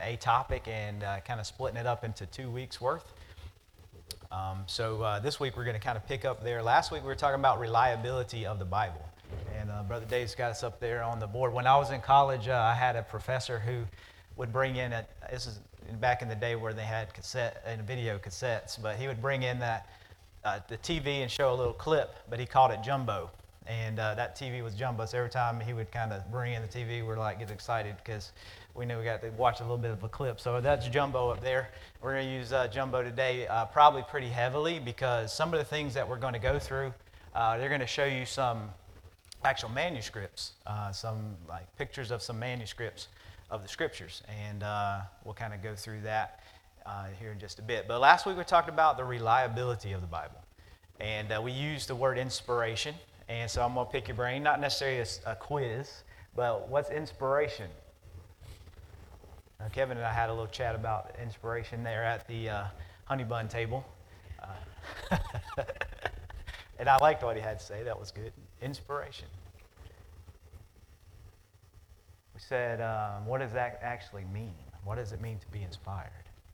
a topic and kind of splitting it up into 2 weeks worth. So this week we're going to kind of pick up there. Last week we were talking about reliability of the Bible. And Brother Dave's got us up there on the board. When I was in college, I had a professor who would bring in, this is back in the day where they had cassette and video cassettes, but he would bring in the TV and show a little clip, but he called it Jumbo. And that TV was Jumbo, so every time he would kind of bring in the TV, we're like, get excited because we knew we got to watch a little bit of a clip. So that's Jumbo up there. We're going to use Jumbo today probably pretty heavily because some of the things that we're going to go through, they're going to show you some actual manuscripts, some like pictures of some manuscripts of the scriptures. And we'll kind of go through that here in just a bit. But last week we talked about the reliability of the Bible. And we used the word inspiration. And so I'm going to pick your brain, not necessarily a quiz, but what's inspiration? Kevin and I had a little chat about inspiration there at the honey bun table. And I liked what he had to say. That was good. Inspiration. We said, what does that actually mean? What does it mean to be inspired?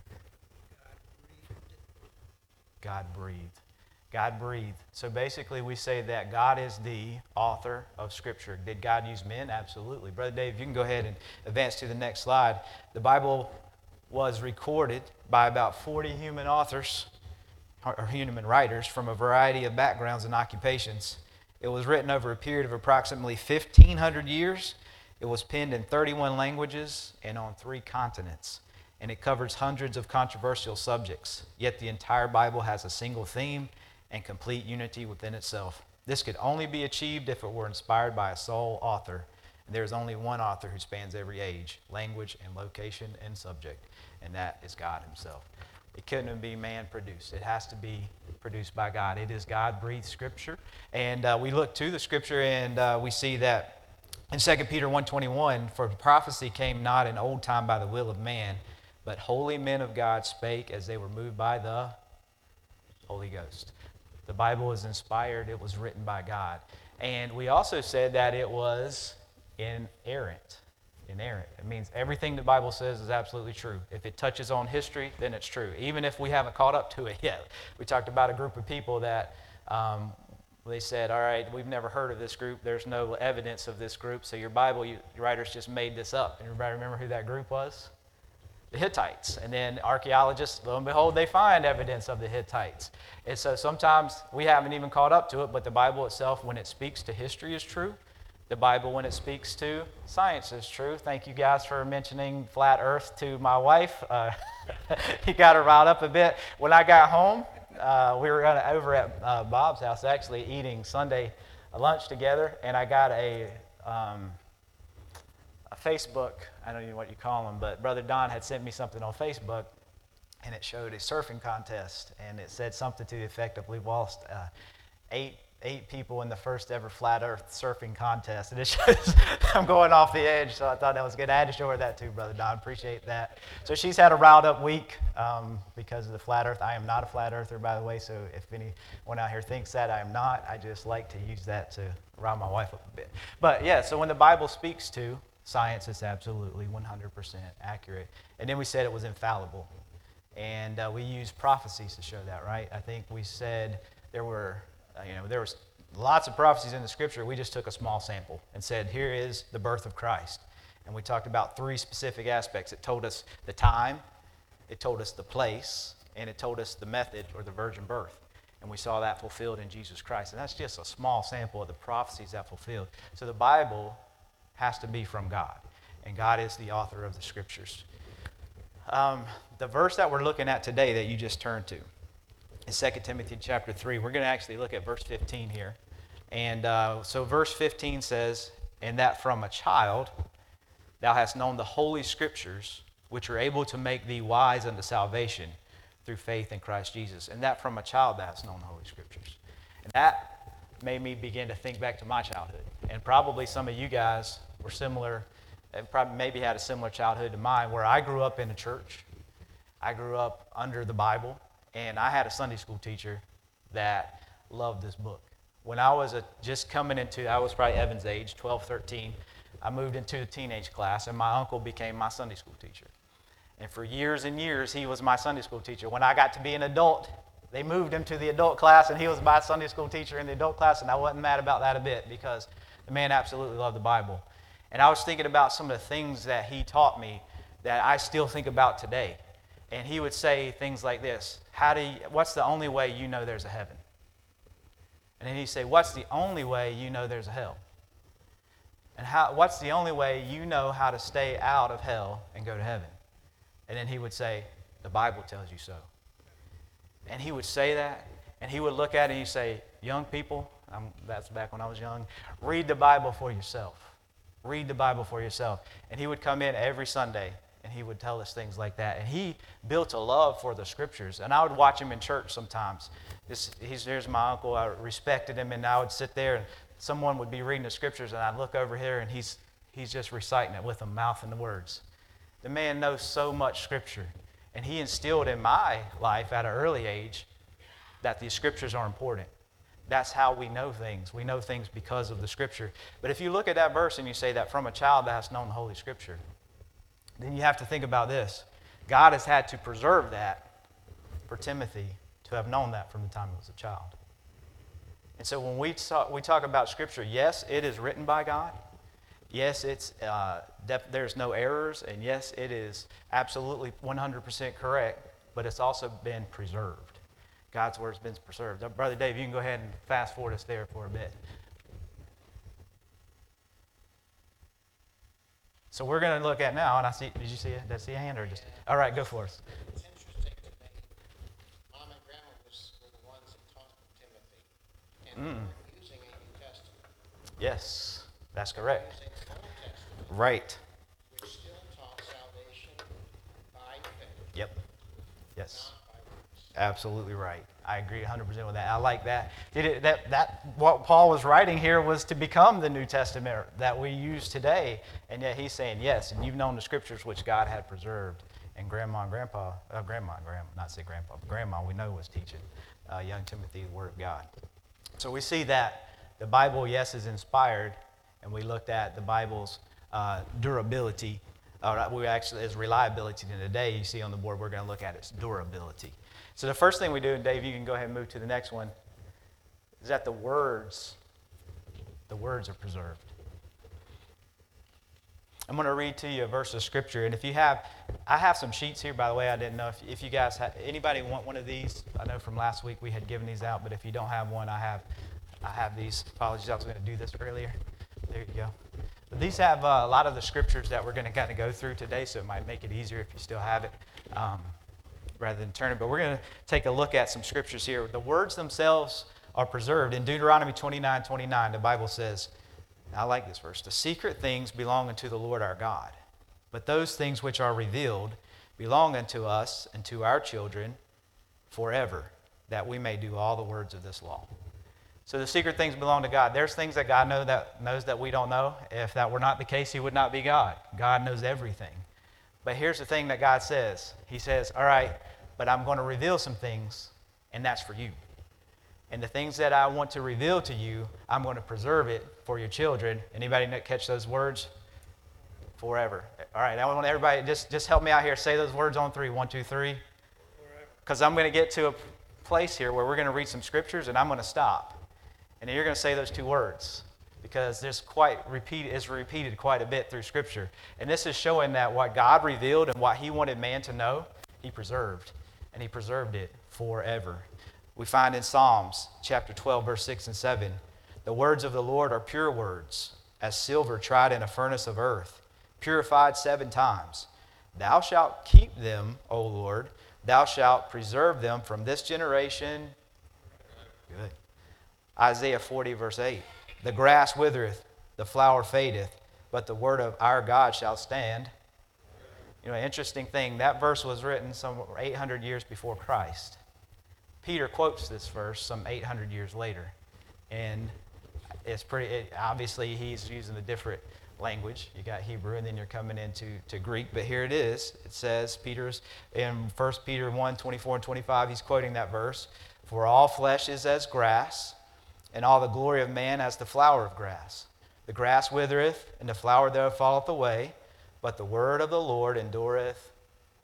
God breathed. God breathed. So basically we say that God is the author of Scripture. Did God use men? Absolutely. Brother Dave, you can go ahead and advance to the next slide. The Bible was recorded by about 40 human authors, or human writers, from a variety of backgrounds and occupations. It was written over a period of approximately 1,500 years. It was penned in 31 languages and on 3 continents. And it covers hundreds of controversial subjects. Yet the entire Bible has a single theme and complete unity within itself. This could only be achieved if it were inspired by a sole author. And there is only one author who spans every age, language, and location and subject, and that is God himself. It couldn't be man-produced. It has to be produced by God. It is God-breathed Scripture. And we look to the Scripture and we see that in 2 Peter 1:21, for prophecy came not in old time by the will of man, but holy men of God spake as they were moved by the Holy Ghost. The Bible is inspired. It was written by God. And we also said that it was inerrant. Inerrant. It means everything the Bible says is absolutely true. If it touches on history, then it's true, even if we haven't caught up to it yet. We talked about a group of people that they said, all right, we've never heard of this group. There's no evidence of this group, so your Bible writers just made this up. Everybody remember who that group was? The Hittites. And then archaeologists, lo and behold, they find evidence of the Hittites. And so sometimes we haven't even caught up to it, but the Bible itself, when it speaks to history, is true. The Bible, when it speaks to science, is true. Thank you guys for mentioning flat earth to my wife. He got her riled up a bit. When I got home, we were over at Bob's house actually eating Sunday lunch together, and I got a Facebook, I don't even know what you call them, but Brother Don had sent me something on Facebook, and it showed a surfing contest, and it said something to the effect of we've lost eight people in the first ever flat earth surfing contest. And it shows I'm going off the edge, so I thought that was good. I had to show her that too, Brother Don. Appreciate that. So she's had a riled up week because of the flat earth. I am not a flat earther, by the way, so if anyone out here thinks that, I am not. I just like to use that to rile my wife up a bit. But yeah, so when the Bible speaks to science, is absolutely 100% accurate. And then we said it was infallible. And we used prophecies to show that, right? I think we said there was lots of prophecies in the Scripture. We just took a small sample and said, here is the birth of Christ. And we talked about 3 specific aspects. It told us the time, it told us the place, and it told us the method or the virgin birth. And we saw that fulfilled in Jesus Christ. And that's just a small sample of the prophecies that fulfilled. So the Bible has to be from God, and God is the author of the Scriptures. The verse that we're looking at today that you just turned to is 2 Timothy chapter 3. We're going to actually look at verse 15 here. And so verse 15 says, and that from a child thou hast known the holy Scriptures, which are able to make thee wise unto salvation through faith in Christ Jesus. And that from a child thou hast known the holy Scriptures. And that made me begin to think back to my childhood. And probably some of you guys were similar, and probably maybe had a similar childhood to mine, where I grew up in a church. I grew up under the Bible, and I had a Sunday school teacher that loved this book. When I was just coming into, I was probably Evan's age, 12, 13, I moved into a teenage class, and my uncle became my Sunday school teacher. And for years and years, he was my Sunday school teacher. When I got to be an adult, they moved him to the adult class, and he was my Sunday school teacher in the adult class, and I wasn't mad about that a bit because the man absolutely loved the Bible. And I was thinking about some of the things that he taught me that I still think about today. And he would say things like this: what's the only way you know there's a heaven? And then he'd say, what's the only way you know there's a hell? And what's the only way you know how to stay out of hell and go to heaven? And then he would say, the Bible tells you so. And he would say that, and he would look at it and he'd say, young people, that's back when I was young, read the Bible for yourself. Read the Bible for yourself. And he would come in every Sunday, and he would tell us things like that. And he built a love for the Scriptures. And I would watch him in church sometimes. Here's my uncle. I respected him, and I would sit there, and someone would be reading the Scriptures, and I'd look over here, and he's just reciting it with them, mouthing the words. The man knows so much Scripture, and he instilled in my life at an early age that the Scriptures are important. That's how we know things. We know things because of the Scripture. But if you look at that verse and you say that from a child that has known the Holy Scripture, then you have to think about this. God has had to preserve that for Timothy to have known that from the time he was a child. And so when we talk about Scripture, yes, it is written by God. Yes, there's no errors. And yes, it is absolutely 100% correct. But it's also been preserved. God's Word has been preserved. Brother Dave, you can go ahead and fast forward us there for a bit. So we're going to look at now, and did you see it? Did I see a hand or just? All right, go for us. It's interesting to me. Mom and Grandma were the ones that taught Timothy, and they were using a New Testament. Yes, that's correct. Using the Old Testament, Right. which still taught salvation by faith. Yep. Yes. Not by works. Absolutely right. I agree 100% with that. I like that. What Paul was writing here was to become the New Testament that we use today. And yet he's saying, yes, and you've known the Scriptures which God had preserved. And Grandma, not say Grandpa, but Grandma, we know was teaching young Timothy the Word of God. So we see that the Bible, yes, is inspired. And we looked at the Bible's durability. Its reliability. And today, you see on the board, we're going to look at its durability. So the first thing we do, and Dave, you can go ahead and move to the next one, is that the words are preserved. I'm going to read to you a verse of Scripture, and I have some sheets here, by the way. I didn't know if you guys anybody want one of these? I know from last week we had given these out, but if you don't have one, I have these. Apologies, I was going to do this earlier. There you go. But these have a lot of the Scriptures that we're going to kind of go through today, so it might make it easier if you still have it. Rather than turn it. But we're going to take a look at some Scriptures here. The words themselves are preserved. In Deuteronomy 29:29, the Bible says, I like this verse, the secret things belong unto the Lord our God, but those things which are revealed belong unto us and to our children forever, that we may do all the words of this law. So the secret things belong to God. There's things that God knows that we don't know. If that were not the case, he would not be God. God knows everything. But here's the thing that God says. He says, all right, but I'm going to reveal some things, and that's for you. And the things that I want to reveal to you, I'm going to preserve it for your children. Anybody catch those words? Forever. All right, I want everybody, just help me out here. Say those words on 3. 1, 2, 3. Because I'm going to get to a place here where we're going to read some Scriptures, and I'm going to stop. And then you're going to say those 2 words. Because it's repeated quite a bit through Scripture. And this is showing that what God revealed and what he wanted man to know, he preserved. And he preserved it forever. We find in Psalms chapter 12, verse 6 and 7, the words of the Lord are pure words, as silver tried in a furnace of earth, purified 7 times. Thou shalt keep them, O Lord. Thou shalt preserve them from this generation. Good. Isaiah 40, verse 8. The grass withereth, the flower fadeth, but the word of our God shall stand. You know, interesting thing, that verse was written some 800 years before Christ. Peter quotes this verse some 800 years later. And obviously he's using a different language. You got Hebrew, and then you're coming into Greek. But here it is. It says, Peter's in 1 Peter 1, 24 and 25, he's quoting that verse. For all flesh is as grass, and all the glory of man as the flower of grass. The grass withereth, and the flower thereof falleth away, but the word of the Lord endureth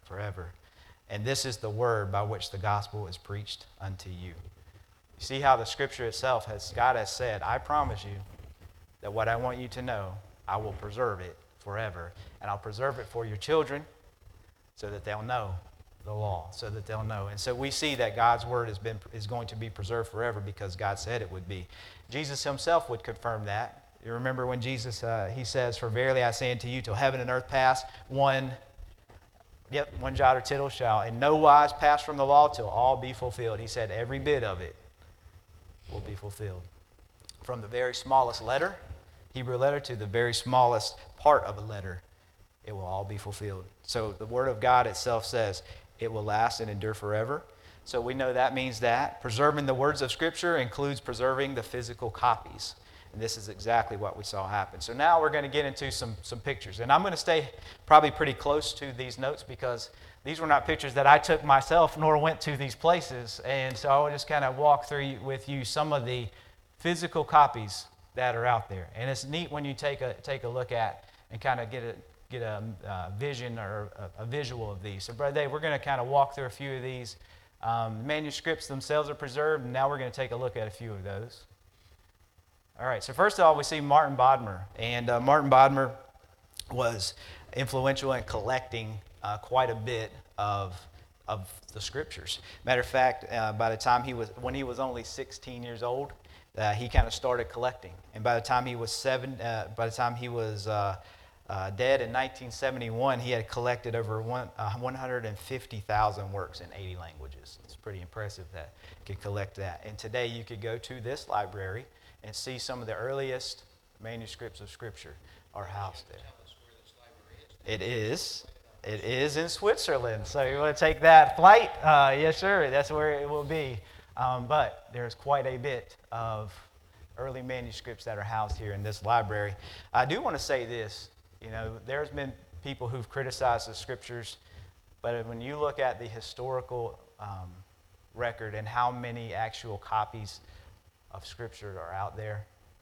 forever. And this is the word by which the gospel is preached unto you. You see how the scripture itself God has said, I promise you that what I want you to know, I will preserve it forever. And I'll preserve it for your children so that they'll know the law, so that they'll know. And so we see that God's word is going to be preserved forever because God said it would be. Jesus himself would confirm that. You remember when Jesus, he says, for verily I say unto you, till heaven and earth pass, one jot or tittle shall in no wise pass from the law till all be fulfilled. He said every bit of it will be fulfilled. From the very smallest letter, Hebrew letter, to the very smallest part of a letter, it will all be fulfilled. So the word of God itself says it will last and endure forever. So we know that means that preserving the words of Scripture includes preserving the physical copies. And this is exactly what we saw happen. So now we're going to get into some pictures. And I'm going to stay probably pretty close to these notes because these were not pictures that I took myself nor went to these places. And so I will just kind of walk through with you some of the physical copies that are out there. And it's neat when you take a look at and kind of get a vision or a visual of these. So Brother Dave, we're going to kind of walk through a few of these. Manuscripts themselves are preserved, and now we're going to take a look at a few of those. All right, so first of all, we see Martin Bodmer. And Martin Bodmer was influential in collecting quite a bit of the Scriptures. Matter of fact, by the time when he was only 16 years old, he kind of started collecting. And by the time he was dead in 1971, he had collected over 150,000 works in 80 languages. It's pretty impressive that he could collect that. And today you could go to this library and see some of the earliest manuscripts of Scripture are housed there. It is in Switzerland. So you want to take that flight? Yes, sir. That's where it will be. But there's quite a bit of early manuscripts that are housed here in this library. I do want to say this. You know, there's been people who've criticized the Scriptures, but when you look at the historical record and how many actual copies of Scripture are out there,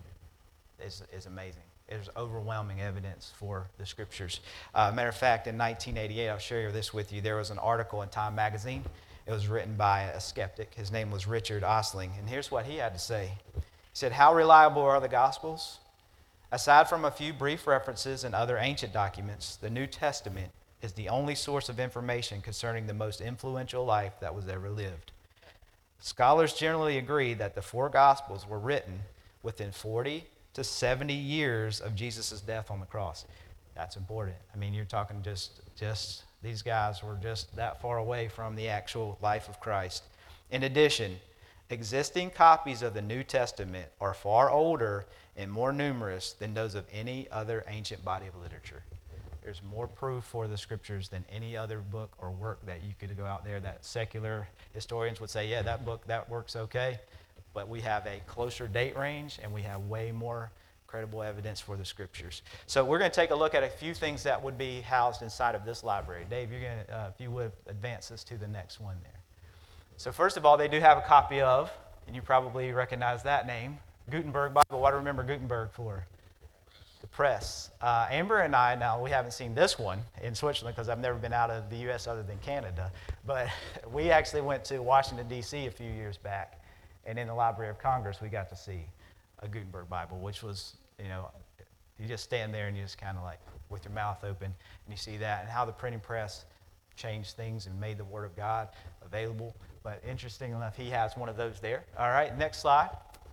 is amazing. There's overwhelming evidence for the Scriptures. Matter of fact, in 1988, I'll share this with you, there was an article in Time magazine. It was written by a skeptic. His name was Richard Osling, and here's what he had to say. He said, how reliable are the Gospels? Aside from a few brief references in other ancient documents, the New Testament is the only source of information concerning the most influential life that was ever lived. Scholars generally agree that the four Gospels were written within 40 to 70 years of Jesus' death on the cross. That's important. I mean, you're talking just these guys were just that far away from the actual life of Christ. In addition, existing copies of the New Testament are far older and more numerous than those of any other ancient body of literature. There's more proof for the Scriptures than any other book or work that you could go out there that secular historians would say, yeah, that work's okay. But we have a closer date range and we have way more credible evidence for the Scriptures. So we're going to take a look at a few things that would be housed inside of this library. Dave, you're going to, if you would, advance us to the next one there. So first of all, they do have a copy of, and you probably recognize that name, Gutenberg Bible. What do I remember Gutenberg for? The press. Amber and I, now we haven't seen this one in Switzerland because I've never been out of the U.S. other than Canada, but we actually went to Washington, D.C. a few years back, and in the Library of Congress we got to see a Gutenberg Bible, which was, you know, you just stand there and you just kind of like with your mouth open and you see that and how the printing press changed things and made the Word of God available. But interesting enough, he has one of those there. All right, next slide.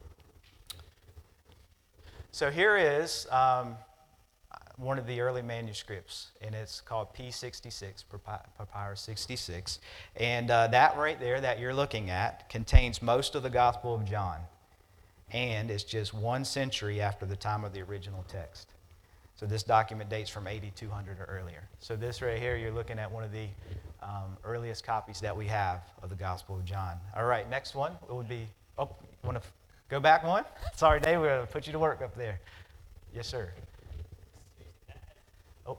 So here is one of the early manuscripts, and it's called P66, Papyrus 66. And that right there that you're looking at contains most of the Gospel of John. And it's just 1 century after the time of the original text. So this document dates from 8200 or earlier. So this right here, you're looking at one of the earliest copies that we have of the Gospel of John. All right, next one would be, you want to go back one? Sorry, Dave, we're going to put you to work up there. Yes, sir. Oh.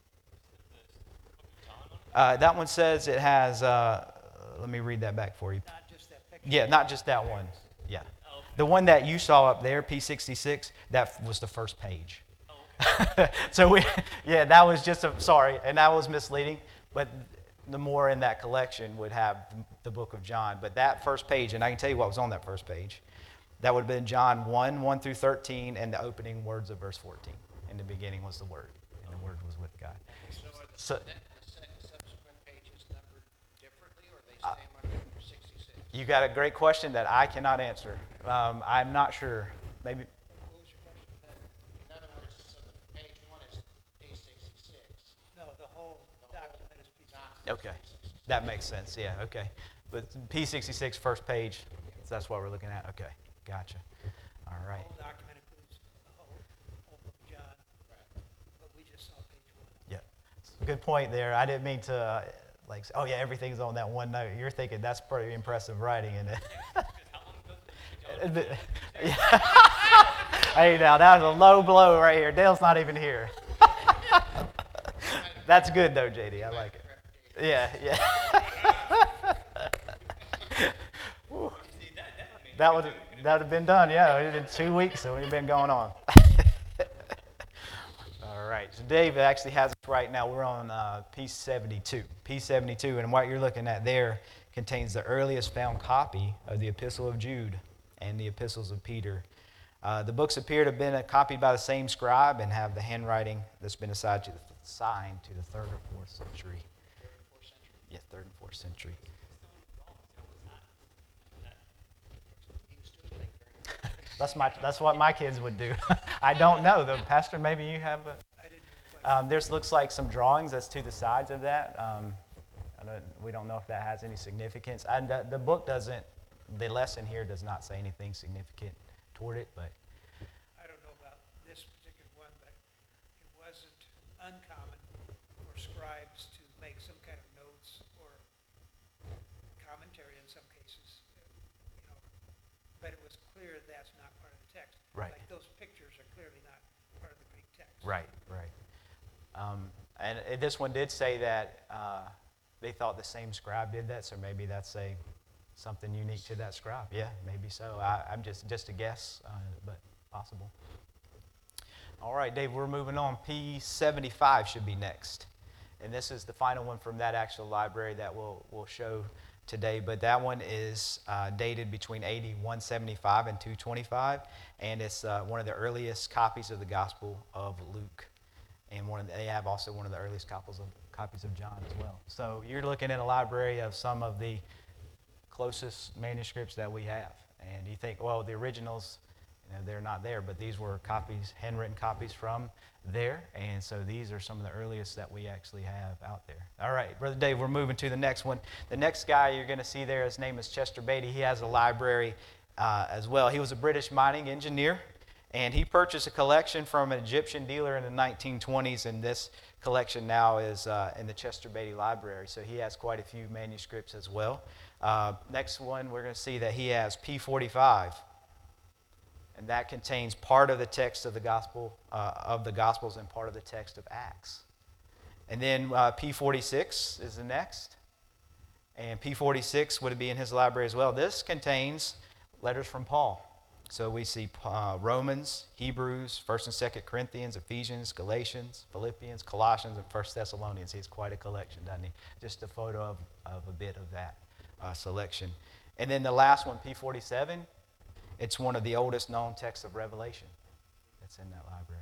That one says it has, let me read that back for you. Not just that picture. Yeah, not just that one. Yeah. The one that you saw up there, P66, that was the first page. Oh, okay. So that was just sorry, and that was misleading. But the more in that collection would have the book of John. But that first page, and I can tell you what was on that first page, that would have been John 1, 1 through 13, and the opening words of verse 14. In the beginning was the Word, and the Word was with God. So are So, the subsequent pages numbered differently, or they stay under 66? you got a great question that I cannot answer. I'm not sure. Maybe. What was your question? In other words, so the page 1 is P66. No, the whole document is piece. Okay, that makes sense. Yeah, okay. But P66 first page, that's what we're looking at. Okay, gotcha. All The right. whole document includes the whole book of John, but we just saw page 1. Yeah, good point there. I didn't mean to like say, oh yeah, everything's on that one note. You're thinking that's pretty impressive writing, isn't it? Hey, now that was a low blow right here. Dale's not even here. That's good though, JD. I like it. Yeah, yeah. Whew. That would have been done. Yeah, it had been 2 weeks, so we've been going on. All right. So Dave actually has us right now. We're on piece 72. Piece 72, and what you're looking at there contains the earliest found copy of the Epistle of Jude and the Epistles of Peter. The books appear to have been copied by the same scribe and have the handwriting that's been assigned to the 3rd or 4th century. Yeah, 3rd and 4th century. That's what my kids would do. I don't know though, Pastor. Maybe you have a. I didn't quite. There's looks like some drawings that's to the sides of that. We don't know if that has any significance. And the book doesn't. The lesson here does not say anything significant toward it, but. I don't know about this particular one, but it wasn't uncommon for scribes to make some kind of notes or commentary in some cases, but it was clear that's not part of the text. Right. Like those pictures are clearly not part of the Greek text. Right. And this one did say that they thought the same scribe did that, so maybe that's something unique to that scribe. Yeah, maybe so. I'm just a guess, but possible. All right, Dave, we're moving on. P75 should be next. And this is the final one from that actual library that we'll show today. But that one is dated between AD 175 and 225. And it's one of the earliest copies of the Gospel of Luke. And they have also one of the earliest copies of John as well. So you're looking at a library of some of the closest manuscripts that we have. And you think, well, the originals, they're not there, but these were copies, handwritten copies from there. And so these are some of the earliest that we actually have out there. All right, Brother Dave, we're moving to the next one. The next guy you're going to see there, his name is Chester Beatty. He has a library as well. He was a British mining engineer, and he purchased a collection from an Egyptian dealer in the 1920s, and this collection now is in the Chester Beatty Library. So he has quite a few manuscripts as well. Next one, we're going to see that he has P45, and that contains part of the text of the gospel of the Gospels and part of the text of Acts. And then P46 is the next, and P46 would be in his library as well. This contains letters from Paul. So we see Romans, Hebrews, 1st and 2nd Corinthians, Ephesians, Galatians, Philippians, Colossians, and 1st Thessalonians. He's quite a collection, doesn't he? Just a photo of a bit of that selection. And then the last one, P47, it's one of the oldest known texts of Revelation that's in that library.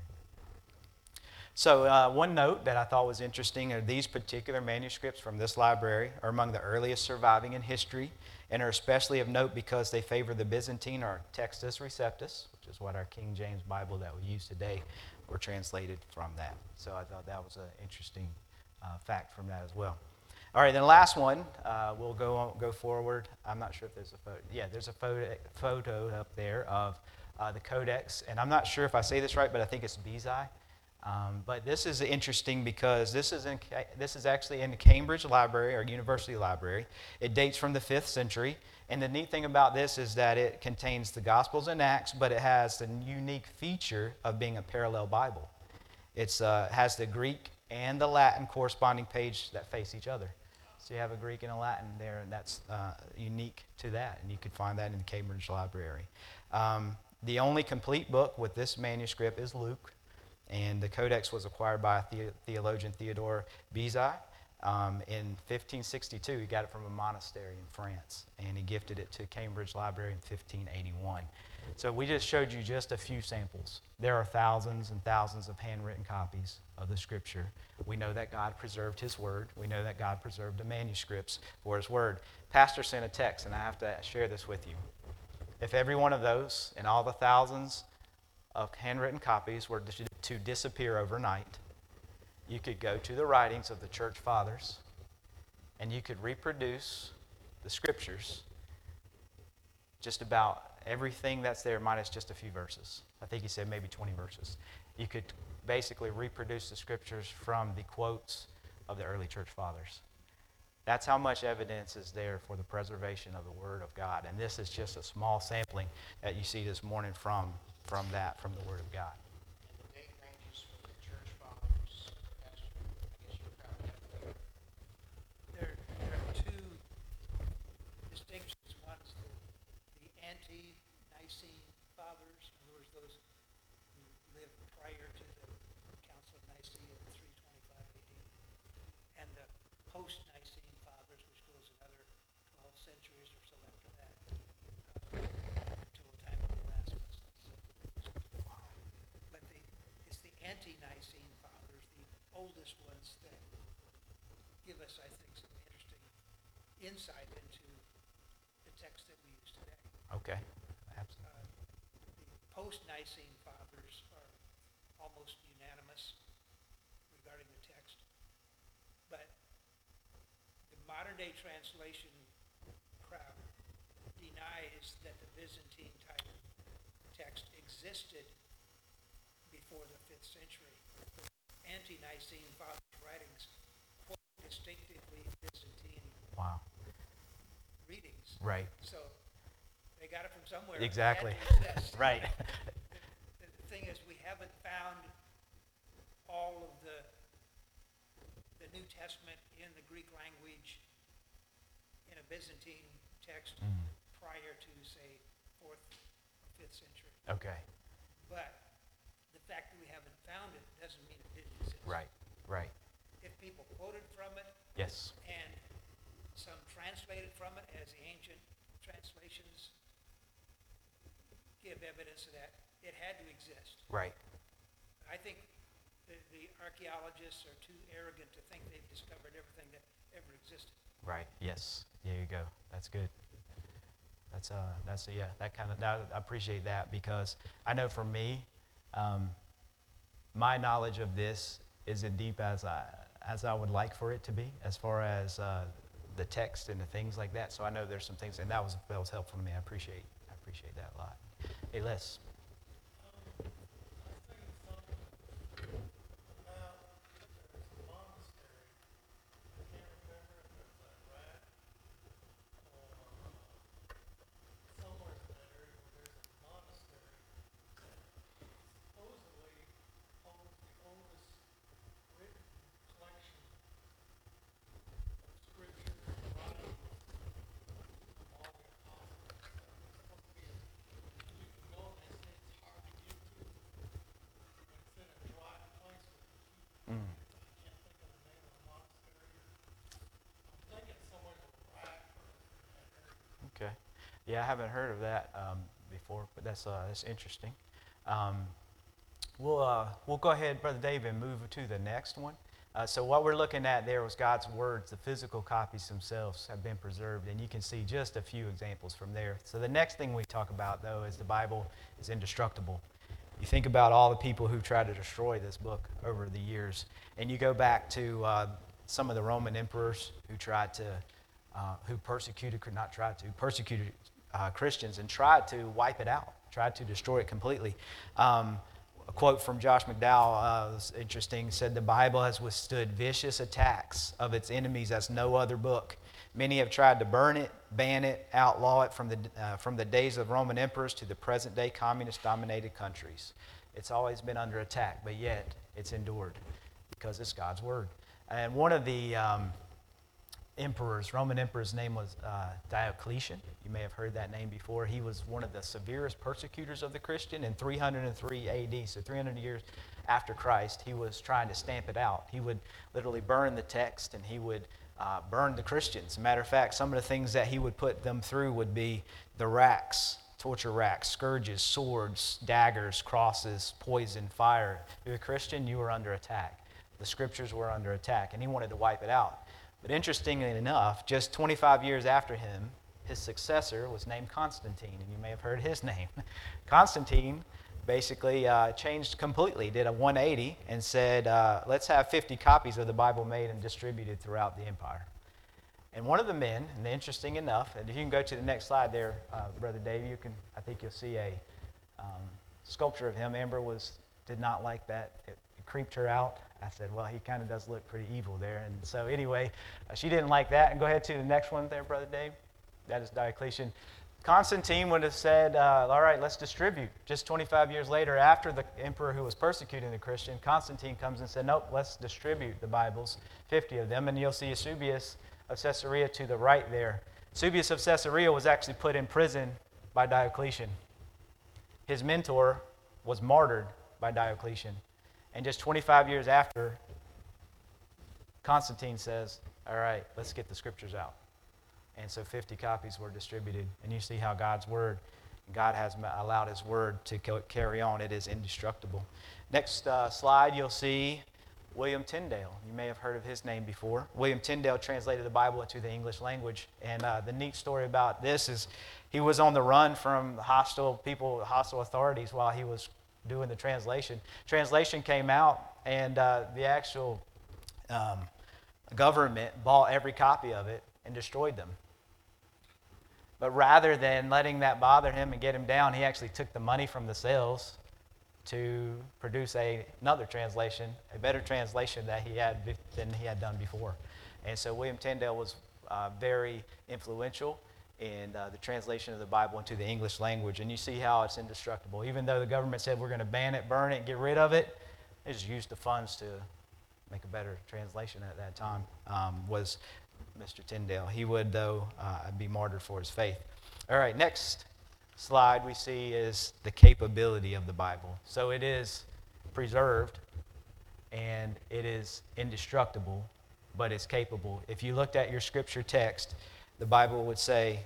So one note that I thought was interesting are these particular manuscripts from this library are among the earliest surviving in history and are especially of note because they favor the Byzantine or Textus Receptus, which is what our King James Bible that we use today were translated from that. So I thought that was an interesting fact from that as well. All right, then the last one, we'll go forward. I'm not sure if there's a photo. Yeah, there's a photo up there of the Codex, and I'm not sure if I say this right, but I think it's Bezae. But this is interesting because this is actually in the Cambridge Library or University Library. It dates from the 5th century, and the neat thing about this is that it contains the Gospels and Acts, but it has the unique feature of being a parallel Bible. It has the Greek and the Latin corresponding page that face each other. So you have a Greek and a Latin there, and that's unique to that, and you can find that in the Cambridge Library. The only complete book with this manuscript is Luke, and the Codex was acquired by theologian Theodore Bezae. In 1562, he got it from a monastery in France, and he gifted it to Cambridge Library in 1581. So we just showed you just a few samples. There are thousands and thousands of handwritten copies of the Scripture. We know that God preserved His Word. We know that God preserved the manuscripts for His Word. Pastor sent a text, and I have to share this with you. If every one of those and all the thousands of handwritten copies were to disappear overnight, you could go to the writings of the church fathers and you could reproduce the Scriptures, just about everything that's there minus just a few verses. I think he said maybe 20 verses. You could basically reproduce the Scriptures from the quotes of the early church fathers. That's how much evidence is there for the preservation of the Word of God. And this is just a small sampling that you see this morning from the Word of God. And the date ranges for the church fathers, Pastor, I guess you probably have to. There are two distinctions. One is the ante-Nicene fathers, in other words, those who lived prior to the Council of Nicaea in 325 AD, and the post-Nicene fathers, which goes another 12 centuries or so after that, until the time of Erasmus. But it's the ante-Nicene fathers, the oldest ones, that give us, I think, some interesting insight into the text that we use today. Okay, absolutely. The post-Nicene fathers are almost unanimous regarding the text, but the modern-day translation crowd denies that the Byzantine type text existed before the 5th century. The ante-Nicene fathers' writings quote distinctively Byzantine Wow. readings. Right. So they got it from somewhere. Exactly. It had to exist. Right. The thing is, we haven't found all of the New Testament in the Greek language in a Byzantine text prior to, say, 4th or 5th century. Okay. But the fact that we haven't found it doesn't mean it didn't exist. Right. Right. If people quoted from it Yes. and some translated from it, as the ancient translations give evidence of that, it had to exist. Right. I think the archaeologists are too arrogant to think they've discovered everything that ever existed. Right. Yes. There you go. That's good. I appreciate that, because I know for me, my knowledge of this isn't deep as I would like for it to be, as far as the text and the things like that. So I know there's some things, and that was helpful to me. I appreciate that a lot. Hey, Les. Okay. Yeah, I haven't heard of that before, but that's interesting. We'll go ahead, Brother Dave, and move to the next one. So what we're looking at there was God's words. The physical copies themselves have been preserved, and you can see just a few examples from there. So the next thing we talk about, though, is the Bible is indestructible. You think about all the people who tried to destroy this book over the years, and you go back to some of the Roman emperors who persecuted Christians and tried to wipe it out, tried to destroy it completely. A quote from Josh McDowell was interesting. Said, "The Bible has withstood vicious attacks of its enemies as no other book. Many have tried to burn it, ban it, outlaw it from the days of Roman emperors to the present-day communist-dominated countries. It's always been under attack, but yet it's endured because it's God's Word." And one of the emperors. Roman emperor's name was Diocletian. You may have heard that name before. He was one of the severest persecutors of the Christian in 303 AD, so 300 years after Christ. He was trying to stamp it out. He would literally burn the text, and he would burn the Christians. Matter of fact, some of the things that he would put them through would be the racks, torture racks, scourges, swords, daggers, crosses, poison, fire. If you're a Christian, you were under attack. The scriptures were under attack, and he wanted to wipe it out. But interestingly enough, just 25 years after him, his successor was named Constantine, and you may have heard his name. Constantine basically changed completely, did a 180, and said, let's have 50 copies of the Bible made and distributed throughout the empire. And one of the men, and interesting enough, and if you can go to the next slide there, Brother Dave, I think you'll see a sculpture of him. Amber did not like that. It creeped her out. I said, well, he kind of does look pretty evil there. And so anyway, she didn't like that. And go ahead to the next one there, Brother Dave. That is Diocletian. Constantine would have said, all right, let's distribute. Just 25 years later, after the emperor who was persecuting the Christian, Constantine comes and said, nope, let's distribute the Bibles, 50 of them. And you'll see Eusebius of Caesarea to the right there. Eusebius of Caesarea was actually put in prison by Diocletian. His mentor was martyred by Diocletian. And just 25 years after, Constantine says, all right, let's get the scriptures out. And so 50 copies were distributed. And you see how God has allowed his word to carry on. It is indestructible. Next slide, you'll see William Tyndale. You may have heard of his name before. William Tyndale translated the Bible into the English language. And the neat story about this is he was on the run from hostile authorities while he was doing the translation. Translation came out, and the actual government bought every copy of it and destroyed them. But rather than letting that bother him and get him down, he actually took the money from the sales to produce another translation, a better translation than he had done before. And so William Tyndale was very influential in the translation of the Bible into the English language. And you see how it's indestructible. Even though the government said we're going to ban it, burn it, get rid of it, they just used the funds to make a better translation at that time, was Mr. Tyndale. He would, though, be martyred for his faith. All right, next slide we see is the capability of the Bible. So it is preserved, and it is indestructible, but it's capable. If you looked at your scripture text, the Bible would say,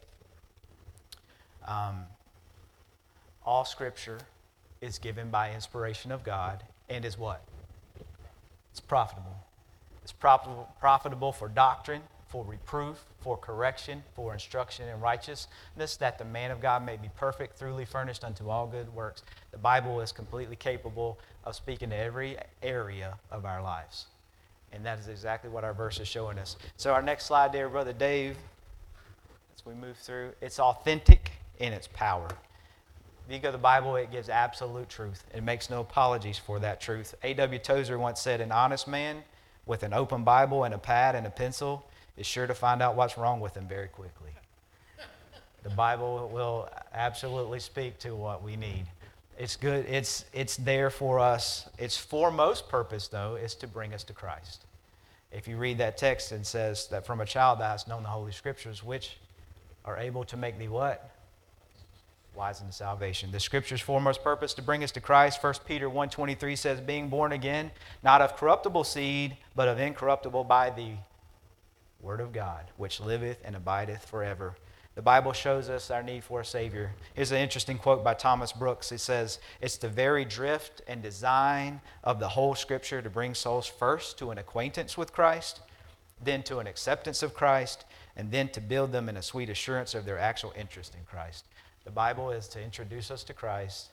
all scripture is given by inspiration of God and is what? It's profitable. It's profitable for doctrine, for reproof, for correction, for instruction in righteousness, that the man of God may be perfect, thoroughly furnished unto all good works. The Bible is completely capable of speaking to every area of our lives. And that is exactly what our verse is showing us. So our next slide there, Brother Dave, as we move through, it's authentic in its power. If you go to the Bible, it gives absolute truth. It makes no apologies for that truth. A.W. Tozer once said, an honest man with an open Bible and a pad and a pencil is sure to find out what's wrong with him very quickly. The Bible will absolutely speak to what we need. It's good. It's there for us. Its foremost purpose, though, is to bring us to Christ. If you read that text, it says that from a child thou hast known the Holy Scriptures, which are able to make thee what? Wise unto salvation. The Scripture's foremost purpose to bring us to Christ. 1 Peter 1:23 says, being born again, not of corruptible seed, but of incorruptible by the Word of God, which liveth and abideth forever. The Bible shows us our need for a Savior. Here's an interesting quote by Thomas Brooks. It says, it's the very drift and design of the whole Scripture to bring souls first to an acquaintance with Christ, then to an acceptance of Christ, and then to build them in a sweet assurance of their actual interest in Christ. The Bible is to introduce us to Christ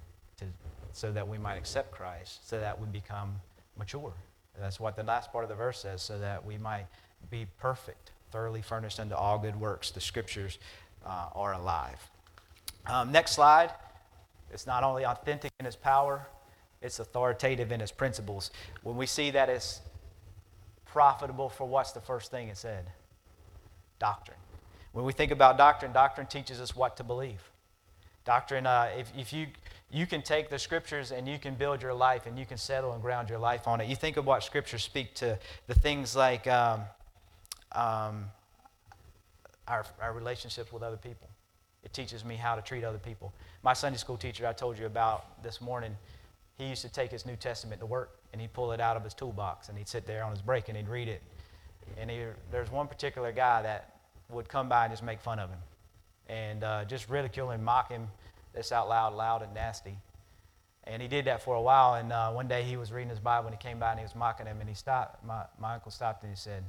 so that we might accept Christ, so that we become mature. That's what the last part of the verse says, so that we might be perfect, thoroughly furnished unto all good works. The Scriptures are alive. Next slide. It's not only authentic in its power, it's authoritative in its principles. When we see that it's profitable for what's the first thing it said? Doctrine. When we think about doctrine, doctrine teaches us what to believe. Doctrine, if you can take the Scriptures and you can build your life and you can settle and ground your life on it. You think of what Scriptures speak to, the things like our relationships with other people. It teaches me how to treat other people. My Sunday school teacher I told you about this morning, he used to take his New Testament to work, and he'd pull it out of his toolbox, and he'd sit there on his break, and he'd read it. And there's one particular guy that would come by and just make fun of him and just ridicule him, mock him, this out loud and nasty. And he did that for a while, and one day he was reading his Bible, and he came by and he was mocking him, and he stopped. My uncle stopped and he said,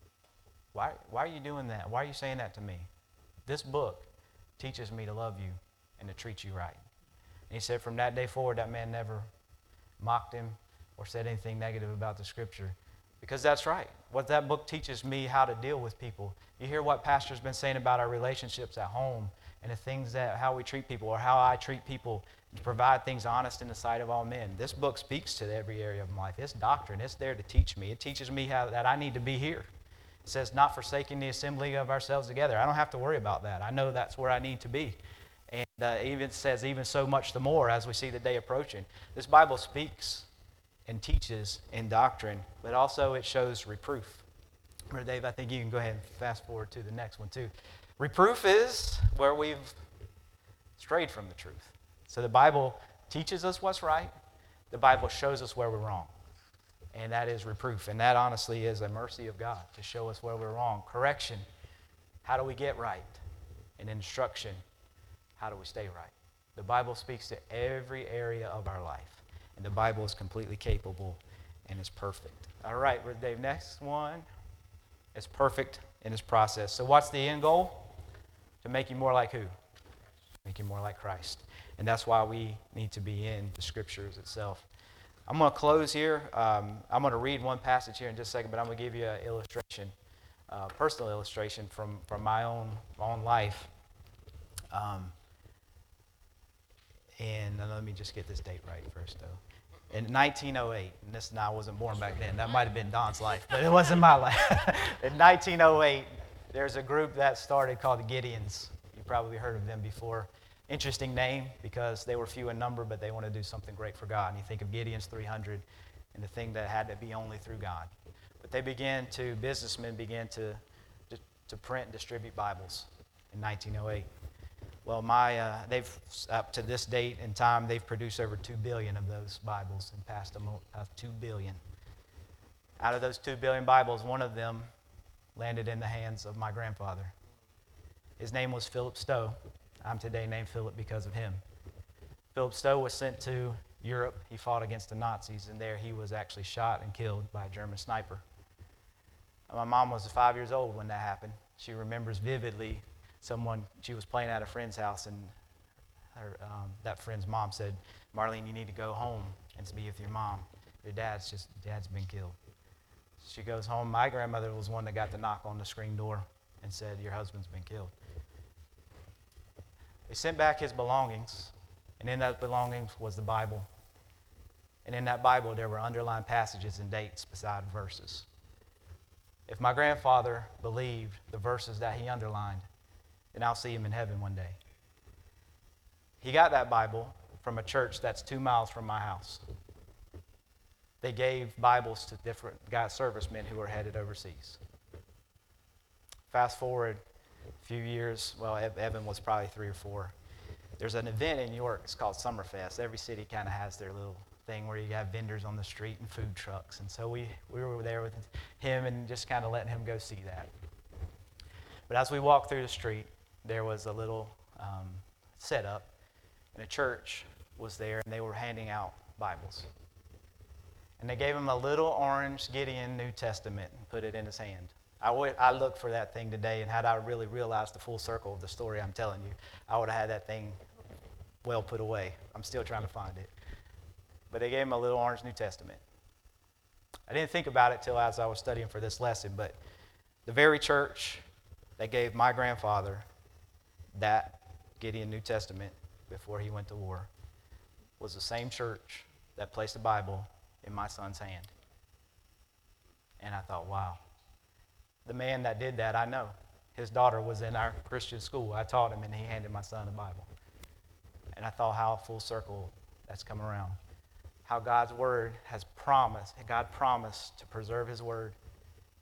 why are you doing that? Why are you saying that to me? This book teaches me to love you and to treat you right. And he said from that day forward, that man never mocked him or said anything negative about the Scripture. Because that's right. What that book teaches me how to deal with people. You hear what Pastor's been saying about our relationships at home and the things how we treat people or how I treat people to provide things honest in the sight of all men. This book speaks to every area of my life. It's doctrine. It's there to teach me. It teaches me that I need to be here. It says, not forsaking the assembly of ourselves together. I don't have to worry about that. I know that's where I need to be. And even says, even so much the more as we see the day approaching. This Bible speaks and teaches in doctrine, but also it shows reproof. Brother Dave, I think you can go ahead and fast forward to the next one too. Reproof is where we've strayed from the truth. So the Bible teaches us what's right. The Bible shows us where we're wrong. And that is reproof. And that honestly is a mercy of God to show us where we're wrong. Correction, how do we get right? And instruction, how do we stay right? The Bible speaks to every area of our life. And the Bible is completely capable and is perfect. All right, Brother Dave, next one. It's perfect in its process. So what's the end goal? To make you more like who? Make you more like Christ. And that's why we need to be in the Scriptures itself. I'm going to close here. I'm going to read one passage here in just a second, but I'm going to give you an illustration, personal illustration from my own life. And let me just get this date right first, though. In 1908, and I wasn't born back then. That might have been Don's life, but it wasn't my life. In 1908, there's a group that started called the Gideons. You probably heard of them before. Interesting name because they were few in number, but they want to do something great for God. And you think of Gideon's 300 and the thing that had to be only through God. But businessmen began to print and distribute Bibles in 1908. Well, they've up to this date and time, they've produced over 2 billion of those Bibles and passed them 2 billion. Out of those 2 billion Bibles, one of them landed in the hands of my grandfather. His name was Philip Stowe. I'm today named Philip because of him. Philip Stowe was sent to Europe. He fought against the Nazis, and there he was actually shot and killed by a German sniper. My mom was 5 years old when that happened. She remembers vividly she was playing at a friend's house, and that friend's mom said, "Marlene, you need to go home and be with your mom. Your dad's been killed." She goes home. My grandmother was one that got the knock on the screen door and said, "Your husband's been killed." They sent back his belongings, and in that belongings was the Bible. And in that Bible, there were underlined passages and dates beside verses. If my grandfather believed the verses that he underlined, then I'll see him in heaven one day. He got that Bible from a church that's 2 miles from my house. They gave Bibles to different servicemen who were headed overseas. Fast forward a few years, Evan was probably 3 or 4. There's an event in York, it's called Summerfest. Every city kind of has their little thing where you have vendors on the street and food trucks. And so we were there with him and just kind of letting him go see that. But as we walked through the street, there was a little setup, and a church was there, and they were handing out Bibles. And they gave him a little orange Gideon New Testament and put it in his hand. I looked for that thing today, and had I really realized the full circle of the story I'm telling you, I would have had that thing well put away. I'm still trying to find it. But they gave him a little orange New Testament. I didn't think about it till as I was studying for this lesson, but the very church that gave my grandfather that Gideon New Testament before he went to war was the same church that placed the Bible in my son's hand. And I thought, wow. The man that did that, I know. His daughter was in our Christian school. I taught him, and he handed my son a Bible. And I thought how full circle that's come around. How God's word has promised, God promised to preserve his word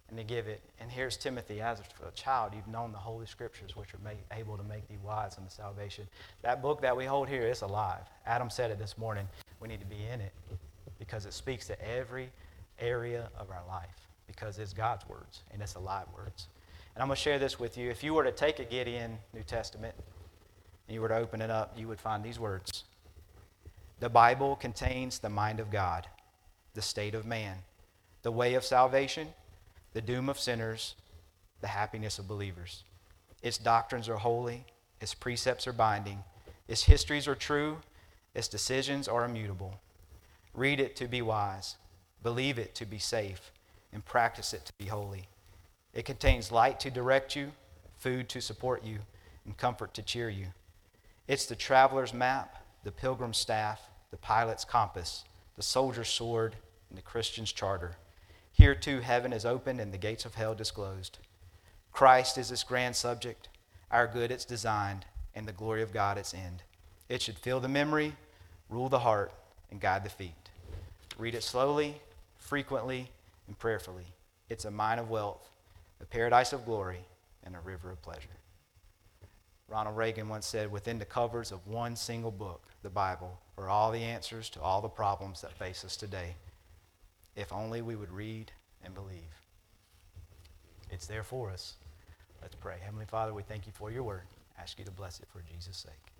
and to give it. And here's Timothy, as a child, you've known the Holy Scriptures, which are able to make thee wise unto salvation. That book that we hold here is alive. Adam said it this morning. We need to be in it because it speaks to every area of our life because it's God's words and it's alive words. And I'm going to share this with you. If you were to take a Gideon New Testament and you were to open it up, you would find these words. The Bible contains the mind of God, the state of man, the way of salvation, the doom of sinners, the happiness of believers. Its doctrines are holy, its precepts are binding, its histories are true, its decisions are immutable. Read it to be wise, believe it to be safe, and practice it to be holy. It contains light to direct you, food to support you, and comfort to cheer you. It's the traveler's map, the pilgrim's staff, the pilot's compass, the soldier's sword, and the Christian's charter. Here too heaven is opened and the gates of hell disclosed. Christ is its grand subject, our good its designed, and the glory of God its end. It should fill the memory, rule the heart, and guide the feet. Read it slowly, frequently, and prayerfully. It's a mine of wealth, a paradise of glory, and a river of pleasure. Ronald Reagan once said, within the covers of one single book, the Bible, are all the answers to all the problems that face us today. If only we would read and believe. It's there for us. Let's pray. Heavenly Father, we thank you for your word. I ask you to bless it for Jesus' sake.